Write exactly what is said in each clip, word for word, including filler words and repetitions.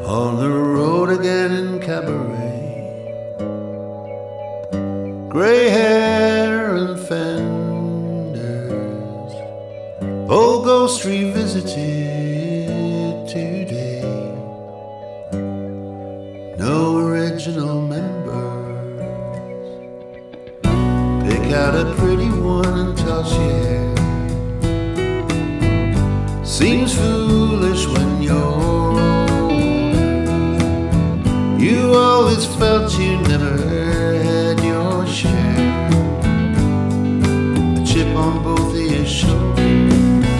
On the road again in cabaret, gray hair and fenders, old ghost revisited today. No original members. Pick out a pretty one and toss your hair. Seems foolish when you're older. You always felt you never had your share. A chip on both of your shoulders.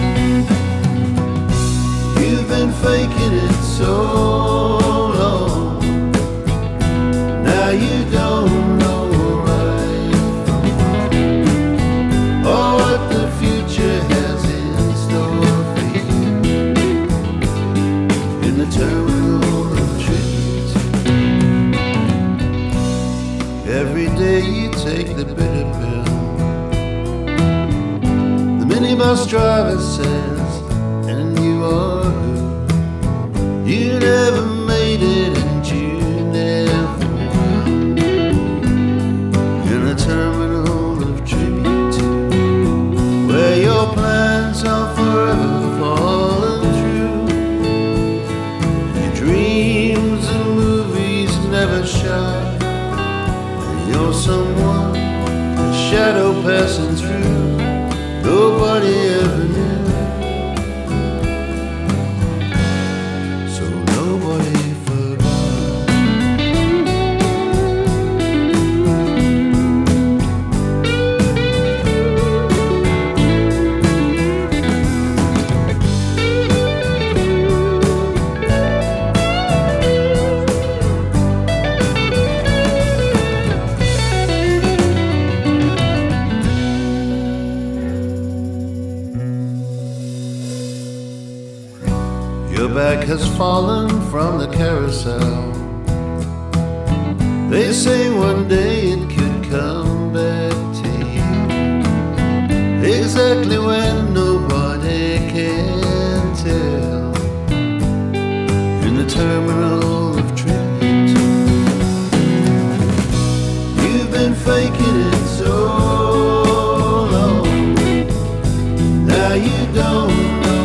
You've been faking it so long. Now you don't know right from wrong, or what the future has in store for you. In the terminal of truth, every day you take the bitter pill. The minibus driver says, and you are who? You never made it and you never will. In a terminal of tribute, where your plans are forever falling through. Your dreams and movies never shot. You're someone, a shadow passing through, nobody ever knew. So nobody forgot. Your back has fallen from the carousel. They say one day it could come back to you. Exactly when nobody can tell. In the terminal of tribute, you've been faking it so long. Now you don't know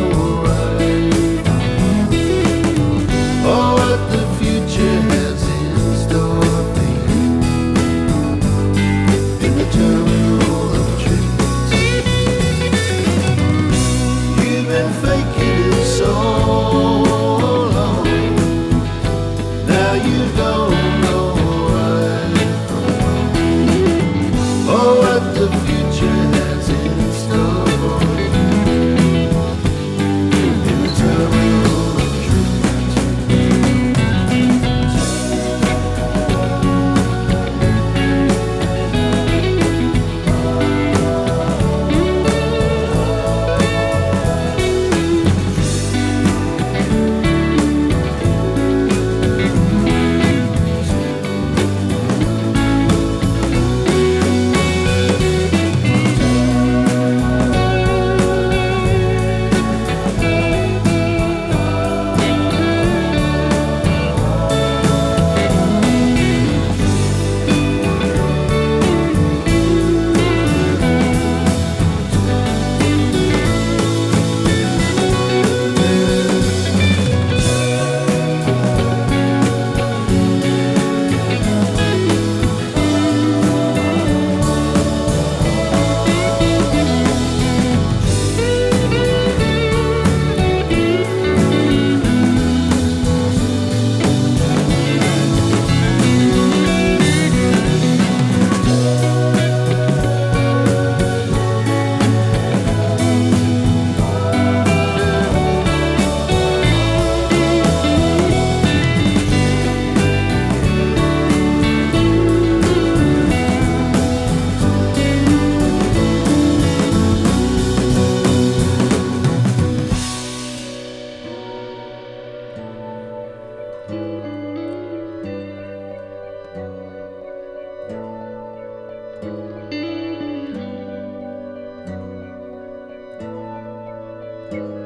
what the future has in store for you. In the terminal of truth, you've been faking it so long. Now you don't know right from wrong, or what the future has in store for you. In the terminal of truth. you